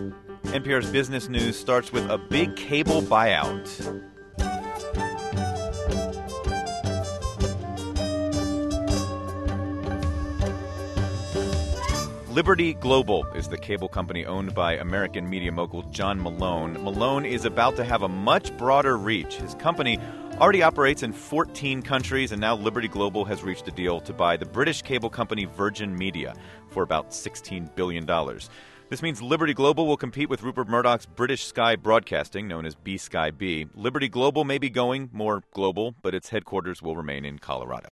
NPR's business news starts with a big cable buyout. Liberty Global is the cable company owned by American media mogul John Malone. Malone is about to have a much broader reach. His company already operates in 14 countries, and now Liberty Global has reached a deal to buy the British cable company Virgin Media for about $16 billion. This means Liberty Global will compete with Rupert Murdoch's British Sky Broadcasting, known as B-Sky B. Liberty Global may be going more global, but its headquarters will remain in Colorado.